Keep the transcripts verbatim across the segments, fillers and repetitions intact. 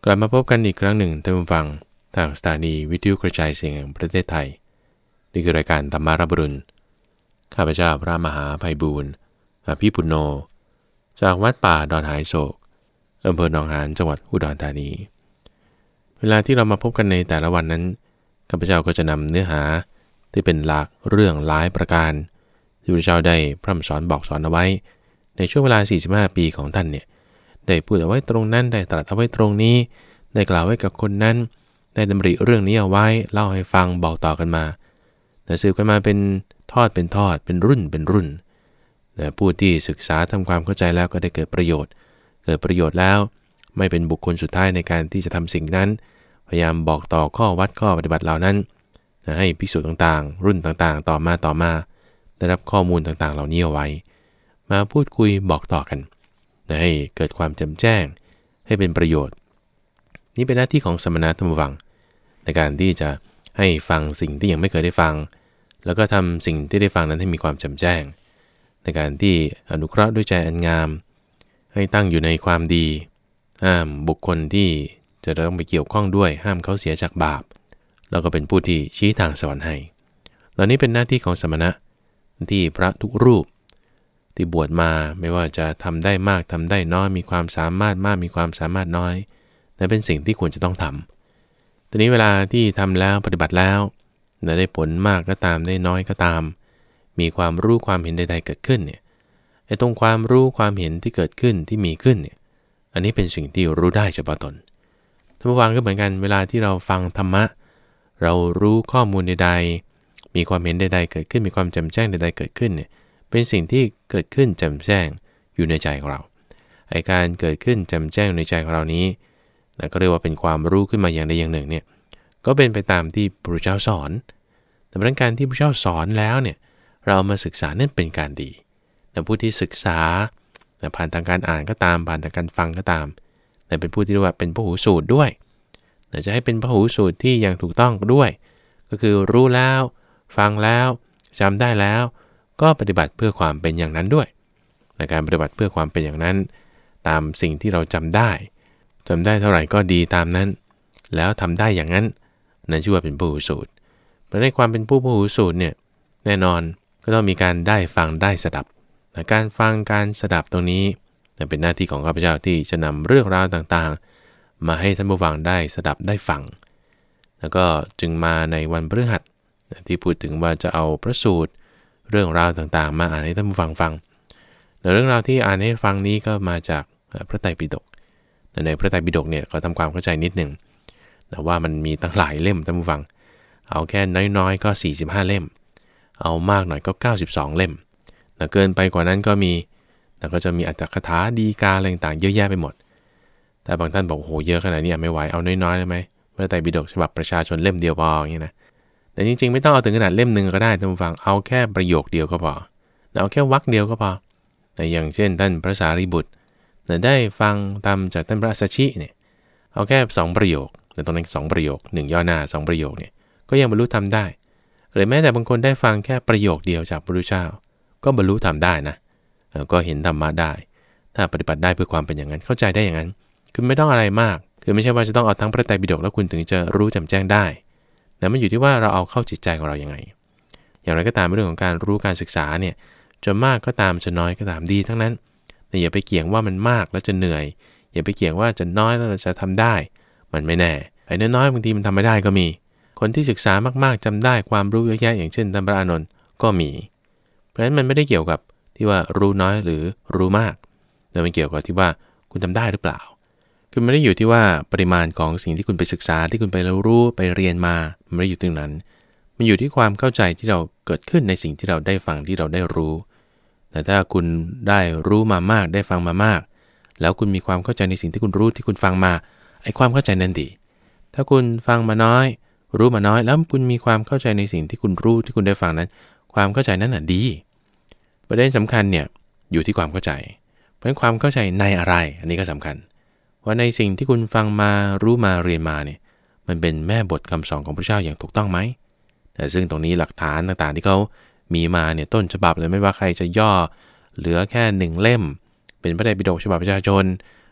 กลับมาพบกันอีกครั้งหนึ่งท่านผู้ฟังทางสถานีวิทยุกระจายเสียงแห่งประเทศไทยนี่คือรายการธรรมารับรุณข้าพเจ้าพระมหาไพบูลย์อภิปุณโญจากวัดป่าดอนหายโศกอำเภอหนองหานจังหวัดอุดรธานีเวลาที่เรามาพบกันในแต่ละวันนั้นข้าพเจ้าก็จะนำเนื้อหาที่เป็นหลักเรื่องหลายประการที่พระเจ้าได้พร่ำสอนบอกสอนเอาไว้ในช่วงเวลาสี่สิบห้าปีของท่านเนี่ยได้พูดเอาไว้ตรงนั้นได้ตรัสเอาไว้ตรงนี้ได้กล่าวไว้กับคนนั้นได้ดำริเรื่องนี้เอาไว้เล่าให้ฟังบอกต่อกันมาแต่สืบกันมาเป็นทอดเป็นทอดเป็นรุ่นเป็นรุ่นแต่ผู้ที่ศึกษาทำความเข้าใจแล้วก็ได้เกิดประโยชน์เกิดประโยชน์แล้วไม่เป็นบุคคลสุดท้ายในการที่จะทำสิ่งนั้นพยายามบอกต่อข้อวัดข้อปฏิบัติเหล่านั้นให้ภิกษุต่างๆรุ่นต่างๆต่อมาต่อมาได้รับข้อมูลต่างๆเหล่านี้เอาไว้มาพูดคุยบอกต่อกันให้เกิดความแจ่มแจ้งให้เป็นประโยชน์นี่เป็นหน้าที่ของสมณะธรรมวังในการที่จะให้ฟังสิ่งที่ยังไม่เคยได้ฟังแล้วก็ทำสิ่งที่ได้ฟังนั้นให้มีความแจ่มแจ้งในการที่อนุเคราะห์ด้วยใจอันงามให้ตั้งอยู่ในความดีห้ามบุคคลที่จะต้องไปเกี่ยวข้องด้วยห้ามเขาเสียจากบาปแล้วก็เป็นผู้ที่ชี้ทางสวรรค์ให้เหล่านี้เป็นหน้าที่ของสมณะที่พระทุกรูปที่บวชมาไม่ว่าจะทำได้มากทำได้น้อยมีความสามารถมากมีความสามารถน้อยนั่นเป็นสิ่งที่ควรจะต้องทำทีนี้เวลาที่ทำแล้วปฏิบัติแล้วได้ผลมากก็ตามได้น้อยก็ตามมีความรู้ความเห็นใดๆเกิดขึ้นเนี่ยไอ้ตรงความรู้ความเห็นที่เกิดขึ้นที่มีขึ้นเนี่ยอันนี้เป็นสิ่งที่รู้ได้เฉพาะตนท่านผู้ฟังก็เหมือนกันเวลาที่เราฟังธรรมะเรารู้ข้อมูลใดๆมีความเห็นใดๆเกิดขึ้นมีความแจ่มแจ้งใดๆเกิดขึ้นเนี่ยเป็นสิ่งที่เกิดขึ้นแจ่มแจ้งอยู่ในใจของเราไอ้การเกิดขึ้นแจ่มแจ้งในใจของเรานี้นะก็เรียกว่าเป็นความรู้ขึ้นมาอย่างใดอย่างหนึ่งเนี่ยก็เป็นไปตามที่พระพุทธเจ้าสอนแต่เพราะการที่พระพุทธเจ้าสอนแล้วเนี่ยเรามาศึกษานั่นเป็นการดีแต่ผู้ที่ศึกษาผ่านทางการอ่านก็ตามผ่านทางการฟังก็ตามแต่เป็นผู้ที่เรียกว่าเป็นพหูสูตรด้วยแต่จะให้เป็นพหูสูตรที่อย่างถูกต้องด้วยก็คือรู้แล้วฟังแล้วจำได้แล้วก็ปฏิบัติเพื่อความเป็นอย่างนั้นด้วยในการปฏิบัติเพื่อความเป็นอย่างนั้นตามสิ่งที่เราจำได้จำได้เท่าไหร่ก็ดีตามนั้นแล้วทำได้อย่างนั้นนั่นชื่อว่าเป็นพหูสูตรเพราะในความเป็นผู้พหูสูตรเนี่ยแน่นอนก็ต้องมีการได้ฟังได้สดับการฟังการสดับตรงนี้เป็นหน้าที่ของข้าพเจ้าที่จะนำเรื่องราวต่างๆมาให้ท่านผู้ฟังได้สดับได้ฟังแล้วก็จึงมาในวันพฤหัสที่พูดถึงว่าจะเอาพระสูตรเรื่องราวต่างๆมาอ่านให้ท่านผู้ฟังฟังแต่เรื่องราวที่อ่านให้ฟังนี้ก็มาจากพระไตรปิฎกในพระไตรปิฎกเนี่ยก็ทำความเข้าใจนิดหนึ่งแต่ว่ามันมีตั้งหลายเล่มท่านผู้ฟังเอาแค่น้อยๆก็สี่สิบห้าเล่มเอามากหน่อยก็เก้าสิบสองเล่มแต่เกินไปกว่านั้นก็มีแต่ก็จะมีอัตถกถาดีกาอะไรต่างๆเยอะแยะไปหมดแต่บางท่านบอกโอ้โหเยอะขนาดนี้ไม่ไหวเอาน้อยๆได้ไหมพระไตรปิฎกฉบับประชาชนเล่มเดียวพออย่างนี้นะแต่จริงๆไม่ต้องเอาถึงขนาดเล่มหนึ่งก็ได้ท่านผู้ฟังเอาแค่ประโยคเดียวก็พอเอาแค่วรรคเดียวก็พอแต่อย่างเช่นท่านพระสารีบุตรได้ฟังตามจากท่านพระสัชชิเนี่ยเอาแค่สองประโยคแต่ตรงนั้นสองประโยคหนึ่งย่อหน้าสองประโยคเนี่ยก็ยังบรรลุธรรมได้หรือแม้แต่บางคนได้ฟังแค่ประโยคเดียวจากพระพุทธเจ้าก็บรรลุธรรมได้นะก็เห็นธรรมะได้ถ้าปฏิบัติได้เพื่อความเป็นอย่างนั้นเข้าใจได้อย่างนั้นคือไม่ต้องอะไรมากคือไม่ใช่ว่าจะต้องเอาทั้งพระไตรปิฎกแล้วคุณถึงจะรู้แจ่มแจ้งได้แต่มันอยู่ที่ว่าเราเอาเข้าจิตใจของเราอย่างไรอย่างไรก็ตามเรื่องของการรู้การศึกษาเนี่ยจะมากก็ตามจะน้อยก็ตามดีทั้งนั้นแต่อย่าไปเกี่ยงว่ามันมากแล้วจะเหนื่อยอย่าไปเกี่ยงว่าจะน้อยแล้วเราจะทำได้มันไม่แน่ไอ้น้อยๆบางทีมันทำไม่ได้ก็มีคนที่ศึกษามากๆจำได้ความรู้เยอะแยะอย่างเช่นท่านพระอานนท์ก็มีเพราะฉะนั้นมันไม่ได้เกี่ยวกับที่ว่ารู้น้อยหรือรู้มากแต่มันเกี่ยวกับที่ว่าคุณทำได้หรือเปล่าคือไม่ได้อยู่ที่ว่าปริมาณของสิ่งที่คุณไปศึกษาที่คุณไปรู้ไปเรียนมามันไม่ได้อยู่ตรงนั้นมันอยู่ที่ความเข้าใจที่เราเกิดขึ้นในสิ่งที่เราได้ฟังที่เราได้รู้แต่ถ้าคุณได้รู้มามากได้ฟังมามากแล้วคุณมีความเข้าใจในสิ่งที่คุณรู้ที่คุณฟังมาไอ้ความเข้าใจนั้นดีถ้าคุณฟังมาน้อยรู้มาน้อยแล้วคุณมีความเข้าใจในสิ่งที่คุณรู้ที่คุณได้ฟังนั้นความเข้าใจนั้นน่ะดีประเด็นสำคัญเนี่ยอยู่ที่ความเข้าใจเพราะฉะนั้นความเข้าใจในอะไรอันนี้ก็สำคัญว่าในสิ่งที่คุณฟังมารู้มาเรียนมาเนี่ยมันเป็นแม่บทคำสอนของพระเจ้าอย่างถูกต้องไหมแต่ซึ่งตรงนี้หลักฐานต่างๆที่เขามีมาเนี่ยต้นฉบับเลยไม่ว่าใครจะย่อเหลือแค่หนึ่งเล่มเป็นพระไตรปิฎกฉบับประชาชน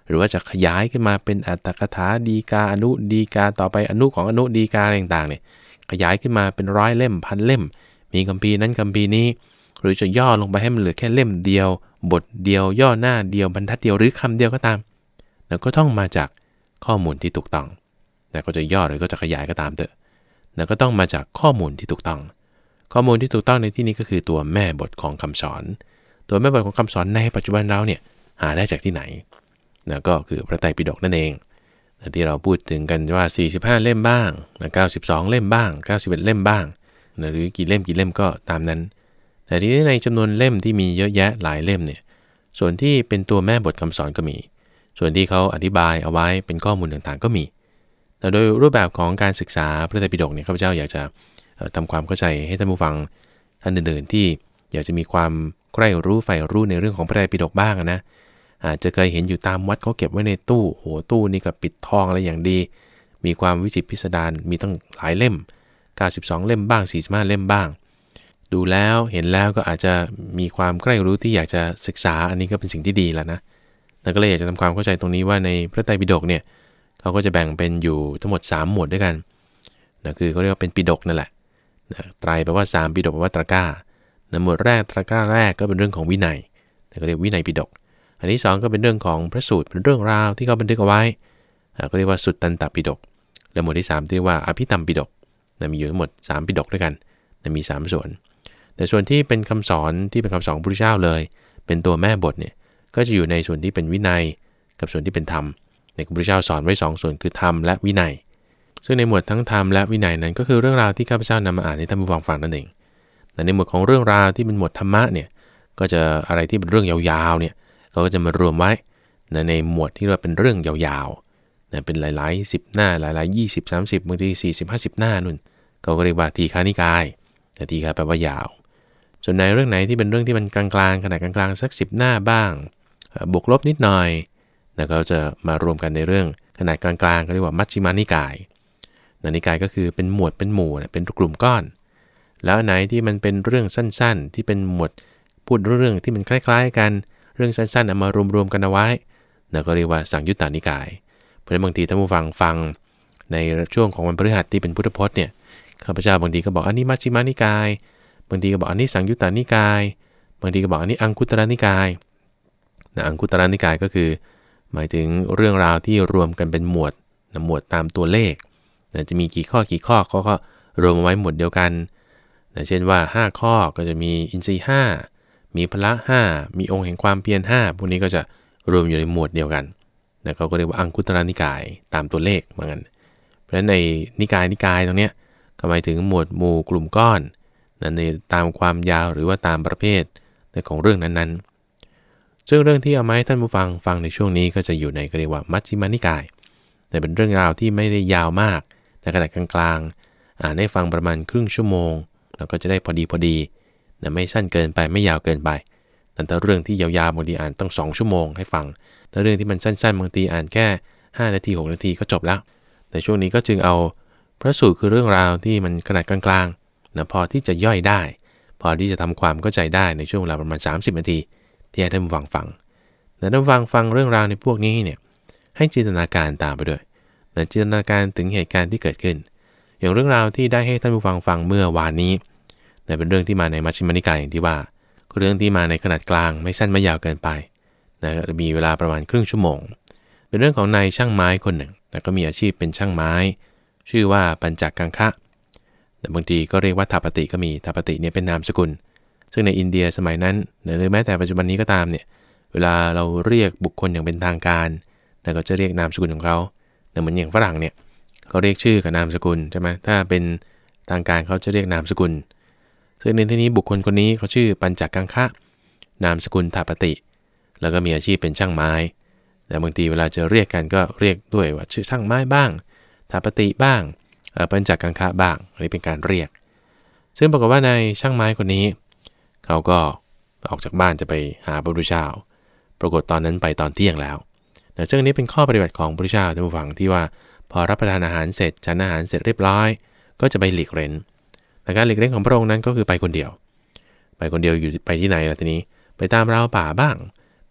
หรือว่าจะขยายขึ้นมาเป็นอัตถกถาดีกาอนุดีกาต่อไปอนุของอนุดีกาอะไรต่างๆเนี่ยขยายขึ้นมาเป็นร้อยเล่มพันเล่มมีคัมภีร์นั้นคัมภีร์นี้หรือจะย่อลงไปให้มันเหลือแค่เล่มเดียวบทเดียวย่อหน้าเดียวบรรทัดเดียวหรือคำเดียวก็ตามแล้วก็ต้องมาจากข้อมูลที่ถูกต้องแต่ก็จะย่อหรือก็จะขยายก็ตามเถอะแล้วก็ต้องมาจากข้อมูลที่ถูกต้องข้อมูลที่ถูกต้องในที่นี้ก็คือตัวแม่บทของคำสอนตัวแม่บทของคำสอนในปัจจุบันเราเนี่ยหาได้จากที่ไหนนะก็คือพระไตรปิฎกนั่นเองที่เราพูดถึงกันว่าสี่สิบห้าเล่มบ้างนะเก้าสิบสองเล่มบ้างเก้าสิบเอ็ดเล่มบ้างนะหรือกี่เล่มกี่เล่มก็ตามนั้นแต่ทีนี้ในจำนวนเล่มที่มีเยอะแยะหลายเล่มเนี่ยส่วนที่เป็นตัวแม่บทคำสอนก็มีส่วนที่เขาอธิบายเอาไว้เป็นข้อมูลต่างๆก็มีแต่โดยรูปแบบของการศึกษาพระไตรปิฎกเนี่ยข้าพเจ้าอยากจะทำความเข้าใจให้ท่านผู้ฟังท่านอื่นๆที่อยากจะมีความใคร่รู้ใฝ่รู้ในเรื่องของพระไตรปิฎกบ้างนะอาจจะเคยเห็นอยู่ตามวัดเขาเก็บไว้ในตู้โหตู้นี่ก็ปิดทองอะไรอย่างดีมีความวิจิตรพิสดารมีตั้งหลายเล่มเก้าสิบสองเล่มบ้างสี่สิบห้าเล่มบ้างดูแล้วเห็นแล้วก็อาจจะมีความใคร่รู้ที่อยากจะศึกษาอันนี้ก็เป็นสิ่งที่ดีแล้วนะแล้วก็เลยอยากจะทำความเข้าใจตรงนี้ว่าในพระไตรปิฎกเนี่ยเขาก็จะแบ่งเป็นอยู่ทั้งหมดสามหมวดด้วยกันนะคือเขาเรียกว่าเป็นปิฎกนั่นแหละนะไตรแปลว่าสามปิฎกแปลว่าตระก้านะหมวดแรกตระก้าแรกก็เป็นเรื่องของวินัยแต่ก็เรียกวินัยปิฎกอันที่สองก็เป็นเรื่องของพระสูตรเป็นเรื่องราวที่เขาบันทึกเอาไว้ก็เรียกว่าสุตตันตปิฎกและหมวดที่สามที่เรียกว่าอภิธรรมปิฎกนะมีอยู่ทั้งหมดสามปิฎกด้วยกันนะมีสามส่วนแต่ส่วนที่เป็นคำสอนที่เป็นคำสอนพระพุทธเจ้าเลยเป็นตัวแม่บทเนี่ยก็จะอยู่ในส่วนที่เป็นวินัยกับส่วนที่เป็นธรรมในพระพุทธเจ้าสอนไว้สองส่วนคือธรรมและวินัยซึ่งในหมวดทั้งธรรมและวินัยนั้นก็คือเรื่องราวที่ข้าพเจ้านำมาอ่านให้ท่านผู้ฟังฟังนั่นเองแต่ในหมวดของเรื่องราวที่เป็นหมวดธรรมะเนี่ยก็จะอะไรที่เป็นเรื่องยาวๆเนี่ยเขาก็จะมารวมไว้ในหมวดที่เราเป็นเรื่องยาวๆนะเป็นหลายๆสิบหน้าหลายๆยี่สิบ สามสิบบางทีสี่สิบ ห้าสิบหน้านู่นเขาก็เรียกว่าทีฆานิกายแต่ทีฆาแปลว่ายาวส่วนในเรื่องไหนที่เป็นเรื่องที่มันกลางๆขนาดกลางๆสักสิบหน้าบ้างบวกลบนิดหน่อยแล้วก็จะมารวมกันในเรื่องขนาดกลางๆก็เรียกว่ามัชฌิมานิกายนิกายก็คือเป็นหมวดเป็นหมู่เป็นกลุ่มก้อนแล้วไหนที่มันเป็นเรื่องสั้นๆที่เป็นหมวดพูดเรื่องที่มันคล้ายๆกันเรื่องสั้นๆเอามารวมๆกันเอาไว้แล้วก็เรียกว่าสังยุตตานิกายเพราะฉะนั้นบางทีท่านผู้ฟังฟังในช่วงของวันพฤหัสที่เป็นพุทธพจน์เนี่ยข้าพเจ้าบางทีก็บอกอันนี้มัชฌิมานิกายบางทีก็บอกอันนี้สังยุตตานิกายบางทีก็บอกอันนี้อังคุตตรนิกายนะอังคุตตรนิกายก็คือหมายถึงเรื่องราวที่รวมกันเป็นหมวดนะหมวดตามตัวเลขนะจะมีกี่ข้อกี่ข้อเขาก็รวมไว้หมวดเดียวกันนะเช่นว่าห้าข้อก็จะมีอินทรีย์ห้ามีพละห้ามีองค์แห่งความเพียรห้าพวกนี้ก็จะรวมอยู่ในหมวดเดียวกันนะเขาก็เรียกว่าอังคุตตรนิกายตามตัวเลขเหมือนกันเพราะฉะนั้นในนิกายนิกายตรงเนี้ยก็หมายถึงหมวดหมู่กลุ่มก้อนนะในตามความยาวหรือว่าตามประเภทในของเรื่องนั้นๆซึ่งเรื่องที่เอามาให้ท่านผู้ฟังฟังในช่วงนี้ก็จะอยู่ในก็เรียกว่ามัชฌิมานิกายแต่เป็นเรื่องราวที่ไม่ได้ยาวมากแต่ขนาดกลางๆอ่านให้ฟังประมาณครึ่งชั่วโมงแล้วก็จะได้พอดีพอดีนะไม่สั้นเกินไปไม่ยาวเกินไปแต่ถ้าเรื่องที่ยาวๆบางทีอ่านต้องสองชั่วโมงให้ฟังแต่เรื่องที่มันสั้นๆบางทีอ่านแค่ห้านาทีหกนาทีก็จบแล้วแต่ช่วงนี้ก็จึงเอาพระสูตรคือเรื่องราวที่มันขนาดกลางๆนะพอที่จะย่อยได้พอที่จะทำความเข้าใจได้ในช่วงเวลาประมาณสามสิบนาทีที่ให้ท่านฟังฟังแต่ท่านฟังฟังเรื่องราวในพวกนี้เนี่ยให้จินตนาการตามไปด้วยนะจินตนาการถึงเหตุการณ์ที่เกิดขึ้นอย่างเรื่องราวที่ได้ให้ท่านผู้ฟังฟังเมื่อวานนี้นะเป็นเรื่องที่มาในมัชฌิมานิกายอย่างที่ว่าเรื่องที่มาในขนาดกลางไม่สั้นไม่ยาวเกินไปนะมีเวลาประมาณครึ่งชั่วโมงเป็นเรื่องของนายช่างไม้คนหนึ่งแต่ก็มีอาชีพเป็นช่างไม้ชื่อว่าปัญจกังคะแต่บางทีก็เรียกว่าทาปติก็มีทาปติเนี่ยเป็นนามสกุลซึ่งในอินเดียสมัยนั้นหรือแม้แต่ปัจจุบันนี้ก็ตามเนี่ยเวลาเราเรียกบุคคลอย่างเป็นทางการเราก็จะเรียกนามสกุลของเขาแต่เหมือนอย่างฝรั่งเนี่ยเขาเรียกชื่อกับนามสกุลใช่ไหมถ้าเป็นทางการเขาจะเรียกนามสกุลซึ่งในที่นี้บุคคลคนนี้เขาชื่อปัญจกังคะนามสกุลทาปติแล้วก็มีอาชีพเป็นช่างไม้แต่บางทีเวลาจะเรียกกันก็เรียกด้วยว่าชื่อช่างไม้บ้างทาปติบ้างปัญจกังคะบ้างอันนี้เป็นการเรียกซึ่งปรากฏว่าในช่างไม้คนนี้เขาก็ออกจากบ้านจะไปหาพระพุทธเจ้าปรากฏตอนนั้นไปตอนเที่ยงแล้วแต่ซึ่งนี้เป็นข้อปฏิบัติของพระพุทธเจ้าท่านผู้ฟังที่ว่าพอรับประทานอาหารเสร็จฉันอาหารเสร็จเรียบร้อยก็จะไปหลีกเร้นแต่การหลีกเร้นของพระองค์นั้นก็คือไปคนเดียวไปคนเดียวอยู่ไปที่ไหนล่ะทีนี้ไปตามราวป่าบ้างไป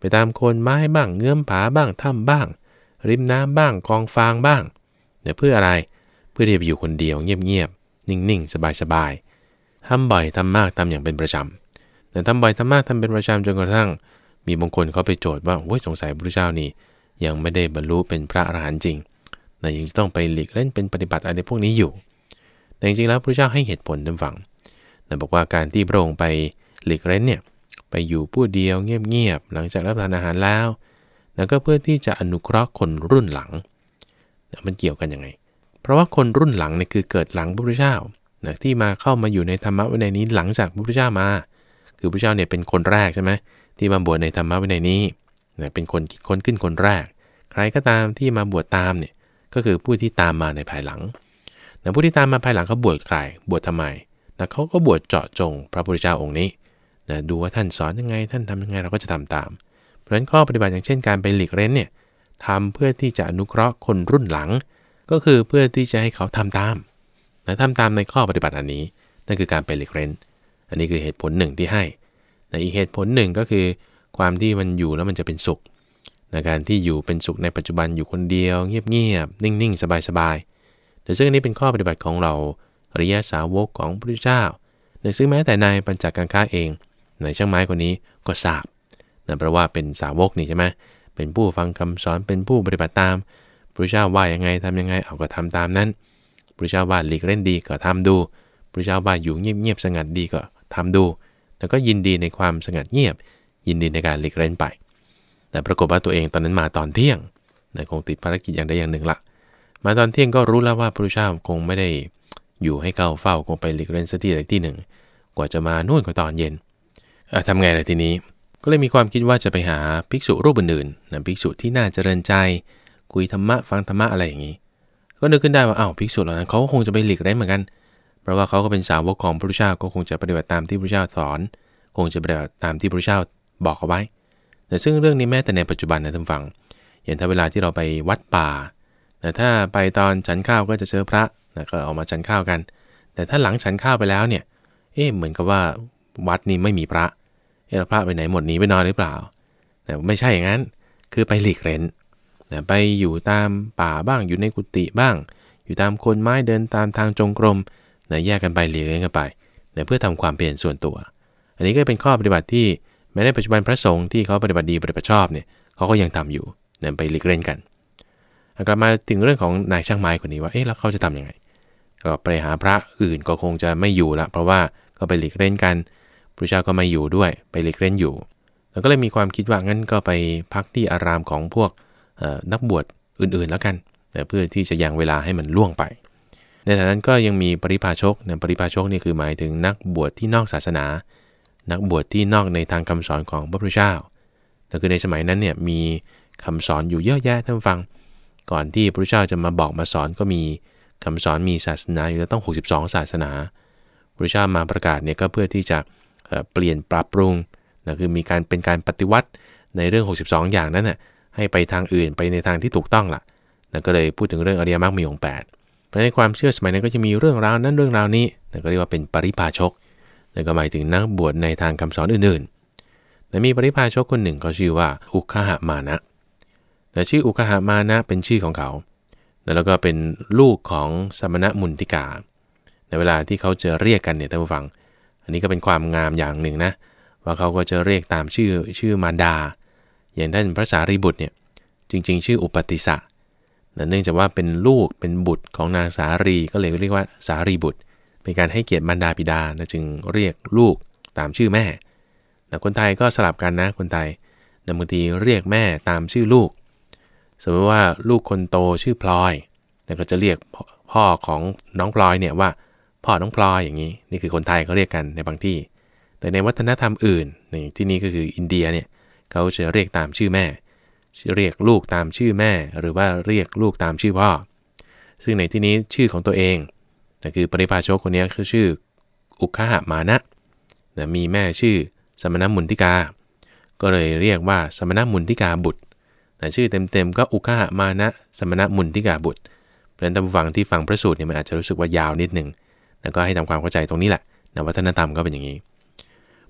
ไปตามโคนไม้บ้างเงื้อมผาบ้างถ้ำบ้างริมน้ำบ้างกองฟางบ้างเดี๋ยวเพื่ออะไรเพื่อที่จะไปอยู่คนเดียวเงียบๆนิ่งๆสบายๆทำบ่อยทำมากทำอย่างเป็นประจำแต่ทำบ่อยทำมากทำเป็นประจำจนกระทั่งมีบางคนเขาไปโจทย์ว่าโอ้ยสงสัยพระพุทธเจ้านี่ยังไม่ได้บรรลุเป็นพระอรหันต์จริงแต่ยังต้องไปหลีกเล่นเป็นปฏิบัติอะไรพวกนี้อยู่แต่จริงๆแล้วพระพุทธเจ้าให้เหตุผลท่านฟังแต่บอกว่าการที่พระองค์ไปหลีกเล่นเนี่ยไปอยู่ผู้เดียวเงียบๆหลังจากรับประทานอาหารแล้วแล้วก็เพื่อที่จะอนุเคราะห์คนรุ่นหลังมันเกี่ยวกันยังไงเพราะว่าคนรุ่นหลังเนี่ยคือเกิดหลังพระพุทธเจ้านะที่มาเข้ามาอยู่ในธรรมะวินัยนี้หลังจากพระพุทธเจ้ามาคือพระพุทธเจ้าเนี่ยเป็นคนแรกใช่ไหมที่มาบวชในธรรมะวินัยนี้นะเป็นคนคิดค้นขึ้นคนแรกใครก็ตามที่มาบวชตามเนี่ยก็คือผู้ที่ตามมาในภายหลังแต่ผู้ที่ตามมาภายหลังเขาบวชใครบวชทำไมแต่เขาก็บวชเจาะจงพระพุทธเจ้าองค์นี้นะดูว่าท่านสอนยังไงท่านทำยังไงเราก็จะทำตามเพราะฉะนั้นข้อปฏิบัติอย่างเช่นการไปหลีกเล่นเนี่ยทำเพื่อที่จะอนุเคราะห์คนรุ่นหลังก็คือเพื่อที่จะให้เขาทำตามนะทำตามในข้อปฏิบัติอันนี้นั่นคือการไปหลีกเล่นอันนี้คือเหตุผลหนึ่งที่ให้แต่อีกเหตุผลหนึ่งก็คือความที่มันอยู่แล้วมันจะเป็นสุขในการที่อยู่เป็นสุขในปัจจุบันอยู่คนเดียวเงียบๆนิ่งๆสบายๆแต่ซึ่งอันนี้เป็นข้อปฏิบัติของเราอริยสาวกของพระพุทธเจ้าซึ่งแม้แต่ในปัญจกังคะเองในช่างไม้คนนี้ก็ทราบนะเพราะว่าเป็นสาวกนี่ใช่ไหมเป็นผู้ฟังคำสอนเป็นผู้ปฏิบัติตามพระพุทธเจ้าว่ายังไงทำยังไงเอาก็ทำตามนั้นพระพุทธเจ้าว่าหลีกเล่นดีก็ทำดูพระพุทธเจ้าว่าอยู่เงียบๆสงัดดีก็ทำดูแล้วก็ยินดีในความสงัดเงียบยินดีในการหลีกเล่นไปแต่ปรากฏว่าตัวเองตอนนั้นมาตอนเที่ยงนะคงติดภารกิจอย่างใดอย่างหนึ่งละมาตอนเที่ยงก็รู้แล้วว่าพระพุทธเจ้าคงไม่ได้อยู่ให้เก้าเฝ้าคงไปหลีกเล่นสักที่ใดที่หนึ่งกว่าจะมานู่นก็ตอนเย็นทำไงล่ะทีนี้ก็เลยมีความคิดว่าจะไปหาภิกษุรูปอื่นๆนะภิกษุที่น่าเจริญใจคุยธรรมะฟังธรรมะอะไรอย่างนี้ก็นึกขึ้นได้ว่าอ้าวภิกษุเหล่านั้นเขาก็คงจะไปหลีกเล่นเหมือนกันเพราะว่าเขาก็เป็นสาวกของพระพุทธเจ้าก็คงจะปฏิบัติตามที่พระพุทธเจ้าสอนคงจะปฏิบัติตามที่พระพุทธเจ้าบอกเอาไว้แต่ซึ่งเรื่องนี้แม้แต่ในปัจจุบันนะท่านฟังอย่างถ้าเวลาที่เราไปวัดป่าแต่ถ้าไปตอนฉันข้าวก็จะเจอพระนะก็ออกมาฉันข้าวกันแต่ถ้าหลังฉันข้าวไปแล้วเนี่ยเอ๊ะเหมือนกับว่าวัดนี้ไม่มีพระเอ๊ะพระไปไหนหมดหนีไปนอนหรือเปล่าแต่ไม่ใช่อย่างนั้นคือไปหลีกเล่นนะไปอยู่ตามป่าบ้างอยู่ในกุฏิบ้างอยู่ตามโคนไม้เดินตามทางจงกรมนะแยกกันไปหลีกเล่นกันไปนะเพื่อทำความเปลี่ยนส่วนตัวอันนี้ก็เป็นข้อปฏิบัติที่แม้ในปัจจุบันพระสงฆ์ที่เขาปฏิบัติดีปฏิบัติชอบเนี่ยเขาก็ยังทำอยู่นะไปหลีกเล่นกันกลับมาถึงเรื่องของนายช่างไม้คนนี้ว่าเอ๊ะแล้วเขาจะทำยังไงก็ไปหาพระอื่นก็คงจะไม่อยู่ละเพราะว่าก็ไปหลีกเล่นกันพระเจ้าก็ไม่อยู่ด้วยไปหลีกเล่นอยู่แล้วก็เลยมีความคิดว่างั้นก็ไปพักที่อารามของพวกนักบวชอื่นๆแล้วกันเพื่อที่จะยังเวลาให้มันล่วงไปในฐานั้นก็ยังมีปริพาชกนะปริพาชกนี่คือหมายถึงนักบวชที่นอกศาสนานักบวชที่นอกในทางคำสอนของพระพุทธเจ้าแต่คือในสมัยนั้นเนี่ยมีคำสอนอยู่เยอะแยะท่านฟังก่อนที่พระพุทธเจ้าจะมาบอกมาสอนก็มีคำสอนมีศาสนาอยู่แล้วต้องหกสิบสองศาสนาพระพุทธเจ้ามาประกาศเนี่ยก็เพื่อที่จะเปลี่ยนปรับปรุงนะคือมีการเป็นการปฏิวัติในเรื่องหกสิบสองอย่างนั้นน่ะให้ไปทางอื่นไปในทางที่ถูกต้องล่ะแล้วก็เลยพูดถึงเรื่องอริยมรรคมีองค์แปดเพราะในความเชื่อสมัยนั้นก็จะมีเรื่องราวนั้นเรื่องราวนี้แต่ก็เรียกว่าเป็นปริพาชกนั่นก็หมายถึงนักบวชในทางคำสอนอื่นๆแต่มีปริพาชกคนหนึ่งเขาชื่อว่าอุคหมานะแต่ชื่ออุคหมานะเป็นชื่อของเขาแล้วก็เป็นลูกของสมณมุนติกาในเวลาที่เขาจะเรียกกันเนี่ยท่านผู้ฟังอันนี้ก็เป็นความงามอย่างหนึ่งนะว่าเขาก็จะเรียกตามชื่อชื่อมารดาอย่างท่านพระสารีบุตรเนี่ยจริงๆชื่ออุปติสะเนื่องจากว่าเป็นลูกเป็นบุตรของนางสารีก็เลยเรียกว่าสารีบุตรเป็นการให้เกียรติมารดาบิดานะจึงเรียกลูกตามชื่อแม่แต่คนไทยก็สลับกันนะคนไทยแต่บางทีเรียกแม่ตามชื่อลูกสมมติว่าลูกคนโตชื่อพลอยแต่ก็จะเรียกพ่อของน้องพลอยเนี่ยว่าพ่อน้องพลอยอย่างนี้นี่คือคนไทยเขาเรียกกันในบางที่แต่ในวัฒนธรรมอื่นในที่นี้ก็คืออินเดียเนี่ยเขาจะเรียกตามชื่อแม่เรียกลูกตามชื่อแม่หรือว่าเรียกลูกตามชื่อพ่อซึ่งในที่นี้ชื่อของตัวเองแต่คือปริพาชกคนนี้คือชื่ออุคหมานะนะมีแม่ชื่อสมณมุนติกาก็เลยเรียกว่าสมณมุนติกาบุตรแต่ชื่อเต็มๆก็อุคหมานะสมณมุนติกาบุตรเพราะฉะนั้นท่านผู้ฟังที่ฟังพระสูตรเนี่ยมันอาจจะรู้สึกว่ายาวนิดนึงแล้วก็ให้ทำความเข้าใจตรงนี้แหละนะวัฒนธรรมก็เป็นอย่างนี้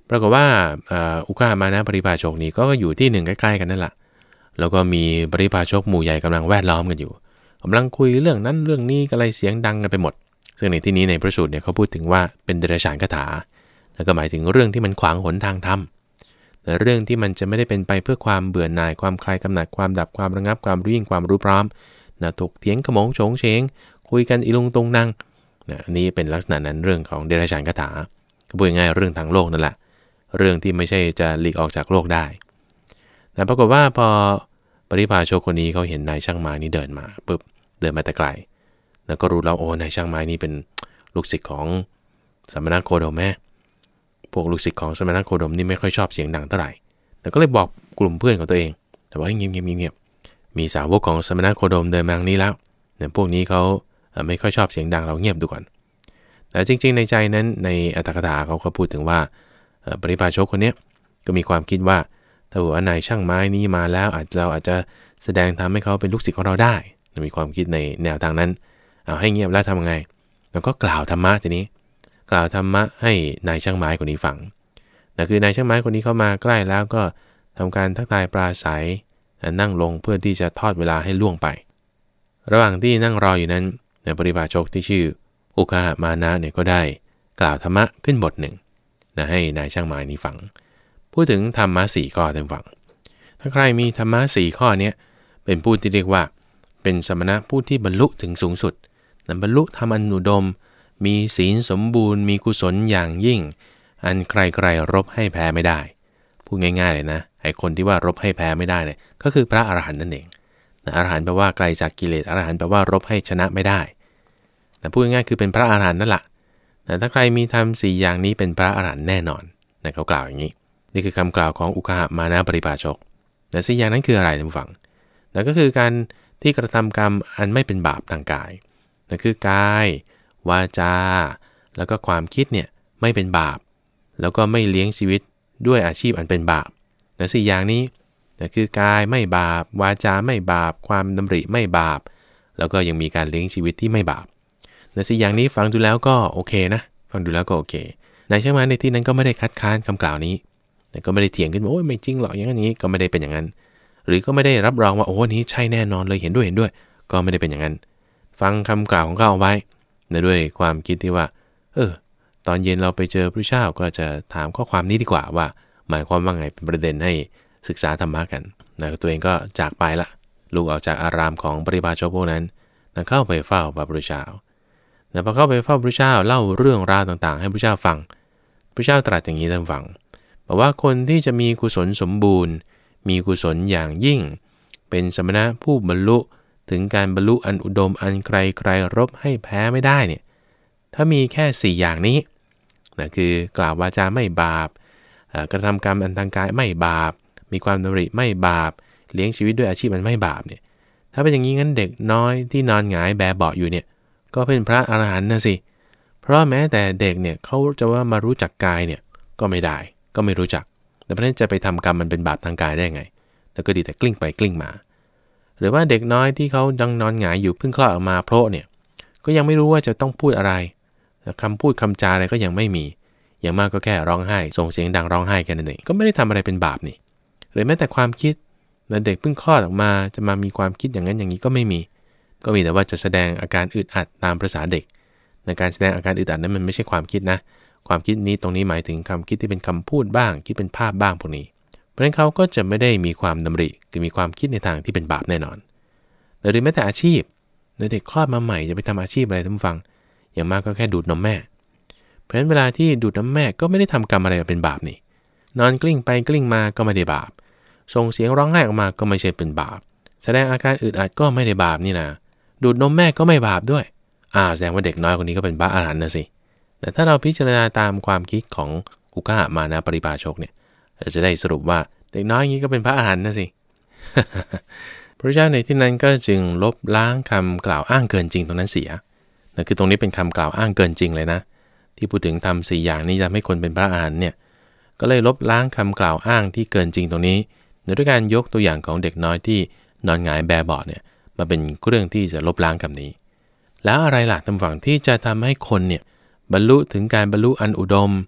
ปรากฏว่าอุคหมานะปริภาชกนี้ก็อยู่ที่หนึ่งใกล้ๆกันนั่นแหละแล้วก็มีปริภาชกหมู่ใหญ่กำลังแวดล้อมกันอยู่กำลังคุยเรื่องนั้นเรื่องนี้อะไรเสียงดังกันไปหมดซึ่งในที่นี้ในพระสูตรเนี่ยเขาพูดถึงว่าเป็นเดรัจฉานคาถาแล้วก็หมายถึงเรื่องที่มันขวางหนทางธรรมแต่เรื่องที่มันจะไม่ได้เป็นไปเพื่อความเบื่อหน่ายความคลายกำหนัดความดับความระงับความรู้ยิ่งความรู้พร้อมนะถกเถียงขโมงโฉงเฉงคุยกันอีลุงตรงนั่งนะอันนี้เป็นลักษณะนั้นเรื่องของเดรัจฉานคาถาก็พูดง่ายๆเรื่องทางโลกนั่นแหละเรื่องที่ไม่ใช่จะหลีกออกจากโลกได้แต่ปรากฏว่าพอปริภาชกคนนี้เขาเห็นนายช่างไม้นี้เดินมาปุ๊บเดินมาแต่ไกลแล้วก็รู้แล้วโอ้นายช่างไม้นี่เป็นลูกศิษย์ของสมณโคดมแม่พวกลูกศิษย์ของสมณโคดมนี่ไม่ค่อยชอบเสียงดังเท่าไหร่แต่ก็เลยบอกกลุ่มเพื่อนของตัวเองแต่ว่าเงียบเงียบเงียบมีสาวกของสมณโคดมเดินมาทางนี้แล้วเนี่ยพวกนี้เขาไม่ค่อยชอบเสียงดังเราเงียบดูก่อนแต่จริงๆในใจนั้นในอัตถกถาเขาก็พูดถึงว่าปริภาชกคนนี้ก็มีความคิดว่าถ้าว่านายช่างไม้นี้มาแล้วอาจเราอาจจะแสดงทำให้เขาเป็นลูกศิษย์ของเราได้มีความคิดในแนวทางนั้นเอาให้เงียบแล้วทำไงแล้วก็กล่าวธรรมะทีนี้กล่าวธรรมะให้นายช่างไม้คนนี้ฟังนั่นคือนายช่างไม้คนนี้เข้ามาใกล้แล้วก็ทำการทักทายปราศัยนั่งลงเพื่อที่จะทอดเวลาให้ล่วงไประหว่างที่นั่งรออยู่นั้นปริภาชกที่ชื่ออุคหมานะเนี่ยก็ได้กล่าวธรรมะขึ้นบทหนึ่งนะให้นายช่างไม้นี้ฟังพูดถึงธรรมะสี่ข้อท่านฟังถ้าใครมีธรรมะสี่ข้อนี้เป็นผู้ที่เรียกว่าเป็นสมณะผู้ที่บรรลุถึงสูงสุดนั้นบรรลุธรรมอันอุดมมีศีลสมบูรณ์มีกุศลอย่างยิ่งอันใครๆรบให้แพ้ไม่ได้พูดง่ายๆเลยนะไอ้คนที่ว่ารบให้แพ้ไม่ได้เนี่ยก็คือพระอรหันต์นั่นเองนะอรหันต์แปลว่าไกลจากกิเลสอรหันต์แปลว่ารบให้ชนะไม่ได้แต่พูดง่ายๆคือเป็นพระอรหันต์นั่นแหละแต่ถ้าใครมีธรรมสี่อย่างนี้เป็นพระอรหันต์แน่นอนนะเขากล่าวอย่างนี้นี่คือคำกล่าวของอุคหมานะปริภาชกแต่สี่อย่างนั้นคืออะไรท่านฟังนั่นก็คือการที่กระทำกรรมอันไม่เป็นบาปทางกายนั่นคือกายวาจาแล้วก็ความคิดเนี่ยไม่เป็นบาปแล้วก็ไม่เลี้ยงชีวิตด้วยอาชีพอันเป็นบาปนั่นสี่อย่างนี้นั่นคือกายไม่บาปวาจาไม่บาปความดำริไม่บาปแล้วก็ยังมีการเลี้ยงชีวิตที่ไม่บาปนั่นสี่อย่างนี้ฟังดูแล้วก็โอเคนะฟังดูแล้วก็โอเคนายช่างไม้ในที่นั้นก็ไม่ได้คัดค้านคำกล่าวนี้แต่ก็ไม่ได้เถียงขึ้นว่าโอ้ยไม่จริงหรอกอย่างนี้ก็ไม่ได้เป็นอย่างนั้นหรือก็ไม่ได้รับรองว่าโอ้นี้ใช่แน่นอนเลยเห็นด้วยเห็นด้วยก็ไม่ได้เป็นอย่างนั้นฟังคำกล่าวของเขาเอาไว้นะด้วยความคิดที่ว่าเออตอนเย็นเราไปเจอพระเจ้าก็จะถามข้อความนี้ดีกว่าว่าหมายความว่าไงเป็นประเด็นให้ศึกษาธรรมะกันนะตัวเองก็จากไปละลูกออกจากอารามของปริภาชกพวกนั้นนะเข้าไปเฝ้าพระพุทธเจ้านะพอเข้าไปเฝ้าพระพุทธเจ้าเล่าเรื่องราวต่างๆให้พระเจ้าฟังพระเจ้าตรัสอย่างนี้ท่านฟังบอกว่าคนที่จะมีกุศลสมบูรณ์มีกุศลอย่างยิ่งเป็นสมณะผู้บรรลุถึงการบรรลุอันอุดมอันใครใครรบให้แพ้ไม่ได้เนี่ยถ้ามีแค่สี่อย่างนี้นะคือกล่าววาจาไม่บาปกระทำกรรมอันทางกายไม่บาปมีความดำริไม่บาปเลี้ยงชีวิตด้วยอาชีพมันไม่บาปเนี่ยถ้าเป็นอย่างนี้งั้นเด็กน้อยที่นอนหงายแบเบาะอยู่เนี่ยก็เป็นพระอรหันต์นะสิเพราะแม้แต่เด็กเนี่ยเขาจะว่ามารู้จักกายเนี่ยก็ไม่ได้ก็ไม่รู้จักแต่เพราะนั้นจะไปทำกรรมมันเป็นบาปทางกายได้ไงแล้วก็ดีแต่กลิ้งไปกลิ้งมาหรือว่าเด็กน้อยที่เขาดังนอนหงายอยู่เพิ่งคลอดออกมาโผล่เนี่ยก็ยังไม่รู้ว่าจะต้องพูดอะไรคำพูดคำจาอะไรก็ยังไม่มีอย่างมากก็แค่ร้องไห้ส่งเสียงดังร้องไห้กันนั่นเองก็ไม่ได้ทำอะไรเป็นบาปนี่หรือแม้แต่ความคิดเด็กเพิ่งคลอดออกมาจะมามีความคิดอย่างนั้นอย่างนี้ก็ไม่มีก็มีแต่ว่าจะแสดงอาการอึดอัดตามภาษาเด็กในการแสดงอาการอึดอัดนั้นมันไม่ใช่ความคิดนะความคิดนี้ตรงนี้หมายถึงคำคิดที่เป็นคำพูดบ้างคิดเป็นภาพบ้างพวกนี้เพราะฉะนั้นเขาก็จะไม่ได้มีความดำริคือมีความคิดในทางที่เป็นบาปแน่นอนหรือแม้แต่อาชีพเด็กคลอดมาใหม่จะไปทำอาชีพอะไรท่านฟังอย่างมากก็แค่ดูดนมแม่เพราะฉะนั้นเวลาที่ดูดนมแม่ก็ไม่ได้ทำกรรมอะไรเป็นบาปนี่นอนกลิ้งไปกลิ้งมาก็ไม่ได้บาปส่งเสียงร้องไห้ออกมาก็ไม่ใช่เป็นบาปแสดงอาการอึดอัดก็ไม่ได้บาปนี่นะดูดนมแม่ก็ไม่บาปด้วยอ่าแสดงว่าเด็กน้อยคนนี้ก็เป็นพระอรหันต์นะสิแต่ถ้าเราพิจารณาตามความคิดของอุคหมานะปริภาชกเนี่ยเราจะได้สรุปว่าเด็กน้อยอย่างนี้ก็เป็นพระอรหันต์นะสิ พระเจ้าในที่นั้นก็จึงลบล้างคำกล่าวอ้างเกินจริงตรงนั้นเสียนั่นคือตรงนี้เป็นคำกล่าวอ้างเกินจริงเลยนะที่พูดถึงทำสี่อย่างนี้จะให้คนเป็นพระอรหันต์เนี่ยก็เลยลบล้างคำกล่าวอ้างที่เกินจริงตรงนี้ด้วยการยกตัวอย่างของเด็กน้อยที่นอนหงายแบเบาะเนี่ยมาเป็นเรื่องที่จะลบล้างคำนี้แล้วอะไรล่ะทำฝั่งที่จะทำให้คนเนี่ยบรรลุถึงการบรรลุอันอุดม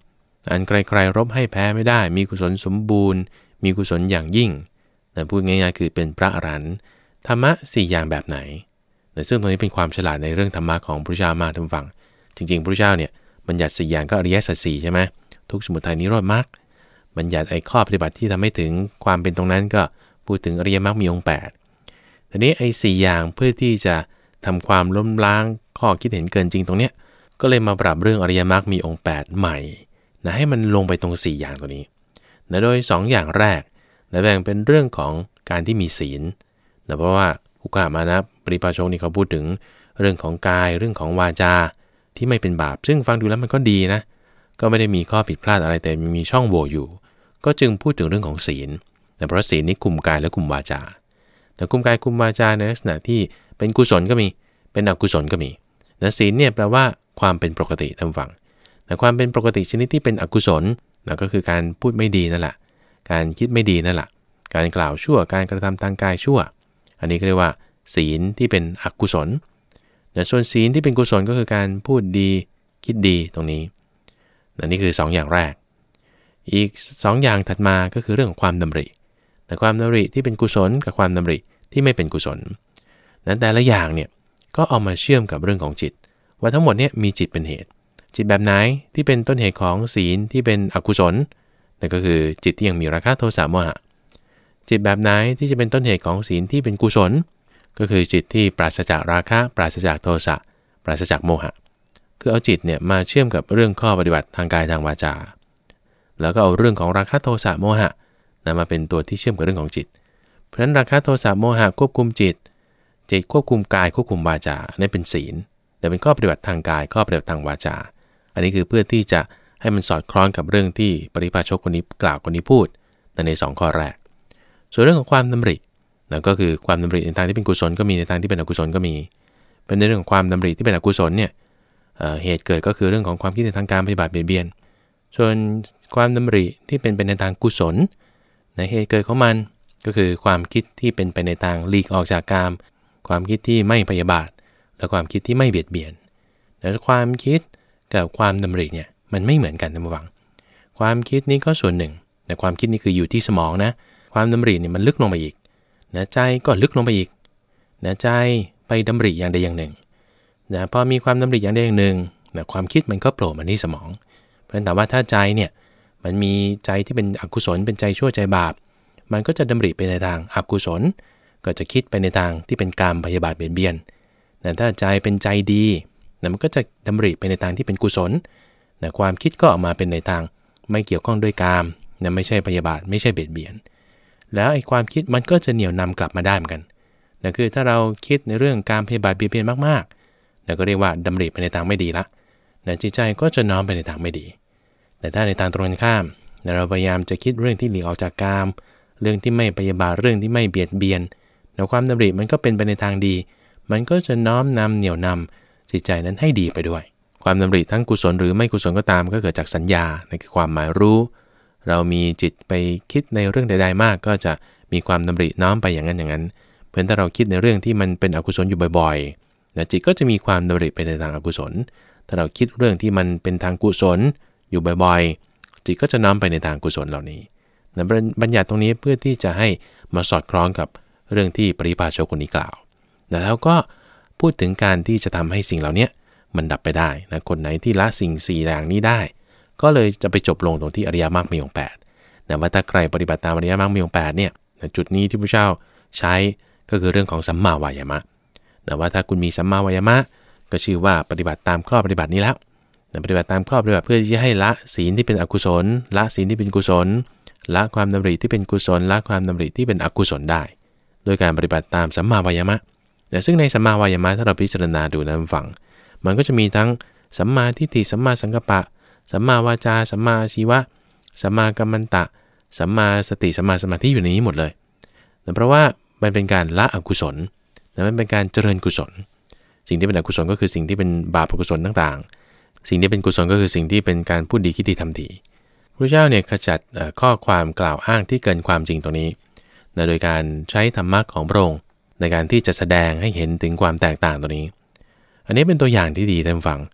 อันใครๆรบให้แพ้ไม่ได้มีกุศลสมบูรณ์มีกุศลอย่างยิ่งแต่พูดง่ายๆคือเป็นพระอรหันต์ธรรมะสี่อย่างแบบไหนแต่ซึ่งตรงนี้เป็นความฉลาดในเรื่องธรรมะของพระพุทธเจ้ามากท่านฟังจริงๆพระพุทธเจ้าเนี่ยบัญญัติสี่อย่างก็อริยสัจสี่ใช่ไหมทุกข์สมุทัยนิโรธมรรคบัญญัติไอ้ข้อปฏิบัติที่ทำให้ถึงความเป็นตรงนั้นก็พูดถึงอริยมรรคมีองค์แปดทีนี้ไอ้สี่อย่างเพื่อที่จะทำความล้มล้างข้อคิดเห็นเกินจริงตรงเนี้ยก็เลยมาปรับเรื่องอริยมรรคมีองค์แปดใหม่นะให้มันลงไปตรงสี่อย่างตัวนี้นะโดยสองอย่างแรกนะแบ่งเป็นเรื่องของการที่มีศีลนะเพราะว่าอุกามานะปริภาชกนี่เขาพูดถึงเรื่องของกายเรื่องของวาจาที่ไม่เป็นบาปซึ่งฟังดูแล้วมันก็ดีนะก็ไม่ได้มีข้อผิดพลาดอะไรแต่มีช่องโหว่อยู่ก็จึงพูดถึงเรื่องของศีลแต่เพราะศีลนี้คุมกายและคุมวาจาแต่คุมกายคุมวาจาในลักษณะที่เป็นกุศลก็มีเป็นอกุศลก็มีนะศีลเนี่ยแปลว่าความเป็นปกติท่านฟังแต่ความเป็นปกติชนิดที่เป็นอกุศลนะก็คือการพูดไม่ดีนั่นแหละการคิดไม่ดีนั่นแหละการกล่าวชั่วการกระทำทางกายชั่วอันนี้ก็เรียกว่าศีลที่เป็นอกุศลแต่ส่วนศีลที่เป็นกุศลก็คือการพูดดีคิดดีตรงนี้อันนี้คือสองอย่างแรกอีกสองอย่างถัดมาก็คือเรื่องของความดำริแต่ความดำริที่เป็นกุศลกับความดำริที่ไม่เป็นกุศลนั้นแต่ละอย่างเนี่ยก็เอามาเชื่อมกับเรื่องของจิตว่าทั้งหมดเนี่ยมีจิตเป็นเหตุจิตแบบไหนที่เป็นต้นเหตุของศีลที่เป็นอกุศลนั่นก็คือจิตที่ยังมีราคะโทสะโมหะจิตแบบไหนที่จะเป็นต้นเหตุของศีลที่เป็นกุศลก็คือจิตที่ปราศจากราคะปราศจากโทสะปราศจากโมหะคือเอาจิตเนี่ยมาเชื่อมกับเรื่องข้อปฏิบัติทางกายทางวาจาแล้วก็เอาเรื่องของราคะโทสะโมหะนำมาเป็นตัวที่เชื่อมกับเรื่องของจิตเพราะฉะนั้นราคะโทสะโมหะควบคุมจิตจิตควบคุมกายควบคุมวาจานี่เป็นศีลแต่เป็นข้อปฏิบัติทางกายข้อปฏิบัติทางวาจาอันนี้คือเพื่อที่จะให้มันสอดคล้องกับเรื่องที่ปริภาชกคนนี้กล่าวคนนี้พูดในสองข้อแรกส่วนเรื่องของความดำรินั่นก็คือความดำริในทางที่เป็นกุศลก็มีในทางที่เป็นอกุศลก็มีเป็นในเรื่องของความดำริที่เป็นอกุศลเนี่ย เอ่อ เหตุเกิดก็คือเรื่องของความคิดในทางการปฏิบัติเบียดเบียนส่วนความดำริที่เป็นไปในทางกุศลในเหตุเกิดของมันก็คือความคิดที่เป็นไปในทางหลีกออกจากกามความคิดที่ไม่พยาบาทและความคิดที่ไม่เบียดเบียนแต่ความคิดกับความดำริเนี่ยมันไม่เหมือนกันท่านผู้ฟังความคิดนี้ก็ส่วนหนึ่งแต่ความคิดนี้คืออยู่ที่สมองนะความดำริเนี่ยมันลึกลงไปอีกนะใจก็ลึกลงไปอีกนะใจไปดำริอย่างใดอย่างหนึ่งนะพอมีความดำริอย่างใดอย่างหนึ่งนะความคิดมันก็โผล่มาที่สมองเพราะฉะนั้นแต่ว่าถ้าใจเนี่ยมันมีใจที่เป็นอกุศลเป็นใจชั่วใจบาปมันก็จะดำริไปในทางอกุศลก็จะคิดไปในทางที่เป็นกามพยาบาทเบียดเบียนแต่ถ้าใจเป็นใจดีนะมันก็จะดำริไปในทางที่เป็นกุศลนะความคิดก็ออกมาเป็นในทางไม่เกี่ยวข้องด้วยกามนะไม่ใช่พยาบาทไม่ใช่เบียดเบียนแล้วไอ้ความคิดมันก็จะเหนี่ยวนำกลับมาได้เหมือนกันนะคือถ้าเราคิดในเรื่องการพยาบาทเบียดเบียนมากๆนะก็เรียกว่าดำริไปในทางไม่ดีละนะจิตใจก็จะน้อมไปในทางไม่ดีแต่ถ้าในทางตรงกันข้ามนะเราพยายามจะคิดเรื่องที่หลีกออกจากกามเรื่องที่ไม่พยาบาทเรื่องที่ไม่เบียดเบียนนะความดำริมันก็เป็นไปในทางดีมันก็จะน้อมนำเหนี่ยวนำจิตใจนั้นให้ดีไปด้วยความดำริทั้งกุศลหรือไม่กุศลก็ตามก็เกิดจากสัญญานั่นคือความหมายรู้เรามีจิตไปคิดในเรื่องใดๆมากก็จะมีความดำริน้อมไปอย่างนั้นอย่างนั้นเพราะถ้าเราคิดในเรื่องที่มันเป็นอกุศลอยู่บ่อยๆนะจิตก็จะมีความดำริไปในทางอกุศลถ้าเราคิดเรื่องที่มันเป็นทางกุศลอยู่บ่อยๆจิตก็จะน้อมไปในทางกุศลเหล่านี้นะบัญญัติตรงนี้เพื่อที่จะให้มาสอดคล้องกับเรื่องที่ปริภาชกคนนี้กล่าวแล้วก็พูดถึงการที่จะทำให้สิ่งเหล่านี้มันดับไปได้นะคนไหนที่ละสิ่งสี่อย่างนี้ได้ก็เลยจะไปจบลงตรงที่อริยมรรคมีองค์แปดนะว่าถ้าใครปฏิบัติตามอริยมรรคมีองค์แปดเนี่ยนะจุดนี้ที่พระเจ้าใช้ก็คือเรื่องของสัมมาวายามะแต่ว่าถ้าคุณมีสัมมาวายามะก็ชื่อว่าปฏิบัติตามข้อปฏิบัตินี้แล้วนะปฏิบัติตามข้อปฏิบัติเพื่อที่จะให้ละศีลที่เป็นอกุศลละศีลที่เป็นกุศลละความดำริที่เป็นกุศลละความดำริที่เป็นอกุศลได้โดยการปฏิบัติตามสัมมาวายามะแต่ซึ่งในสัมมาวายามะถ้าเราพิจารณาดูนะฟังมันก็จะมีทั้งสัมมาทิฏฐิสัมมาสังกัปปะสัมมาวาจาสัมมาอาชีวะสัมมากัมมันตะสัมมาสติสัมมาสมาธิอยู่ในนี้หมดเลยแต่เพราะว่ามันเป็นการละอกุศลและมันเป็นการเจริญกุศลสิ่งที่เป็นอกุศลก็คือสิ่งที่เป็นบาปอกุศลต่างๆสิ่งที่เป็นกุศลก็คือสิ่งที่เป็นการพูดดีคิดดีทำดีพระเจ้าเนี่ยขจัดข้อความกล่าวอ้างที่เกินความจริงตรงนี้โดยการใช้ธรรมะของพระองค์ในการที่จะแสดงให้เห็นถึงความแตกต่างตัวนี้อันนี้เป็นตัวอย่างที่ดีท่านฟัง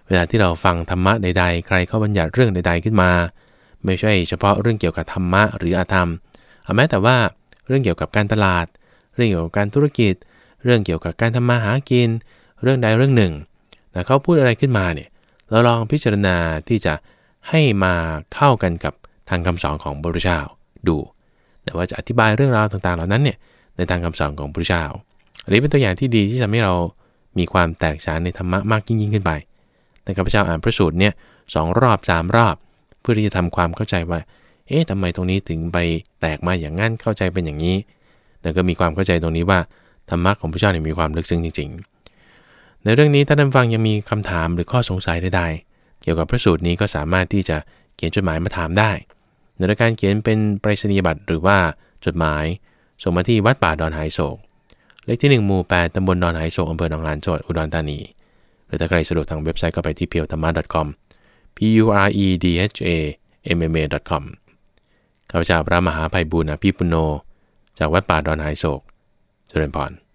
เวลาที่เราฟังธรรมะใดๆใครเขาบัญญัติเรื่องใดๆขึ้นมาไม่ใช่เฉพาะเรื่องเกี่ยวกับธรรมะหรืออาธรรมเอาแม้แต่ว่าเรื่องเกี่ยวกับการตลาดเรื่องเกี่ยวกับการธุรกิจเรื่องเกี่ยวกับการทำมาหากินเรื่องใดเรื่องหนึ่งนะเขาพูดอะไรขึ้นมาเนี่ยเราลองพิจารณาที่จะให้มาเข้ากันกับทางคำสอนของพระพุทธเจ้าดูแต่ว่าจะอธิบายเรื่องราวต่างๆเหล่านั้นเนี่ยในทางคำสอนของพระพุทธเจ้าอันนี้เป็นตัวอย่างที่ดีที่ทำให้เรามีความแตกฉานในธรรมะมากยิ่งขึ้นไปแต่ข้าพเจ้าอ่านพระสูตรเนี่ยสองรอบสามรอบเพื่อที่จะทำความเข้าใจว่าเอ๊ะทำไมตรงนี้ถึงไปแตกมาอย่างนั้นเข้าใจเป็นอย่างนี้แล้วก็มีความเข้าใจตรงนี้ว่าธรรมะของพระเจ้าเนี่ยมีความลึกซึ้งจริงๆในเรื่องนี้ถ้าท่านฟังยังมีคำถามหรือข้อสงสัยใดๆเกี่ยวกับพระสูตรนี้ก็สามารถที่จะเขียนจดหมายมาถามได้ในการเขียนเป็นไปรษณียบัตรหรือว่าจดหมายส่งมาที่วัดป่าดอนหายโศกเลขที่หนึ่งหมู่แปดตำบลดอนหายโศกอำเภอหนองหานจังหวัดอุดรธานีหรือถ้าใครสะดวกทางเว็บไซต์ก็ไปที่ เพียวธรรมะ ดอท คอม p u r e d h a m m a ดอท คอม ข้าพเจ้าพระมหาไพบูลย์อภิปุโนจากวัดป่าดอนหายโศกเจริญพร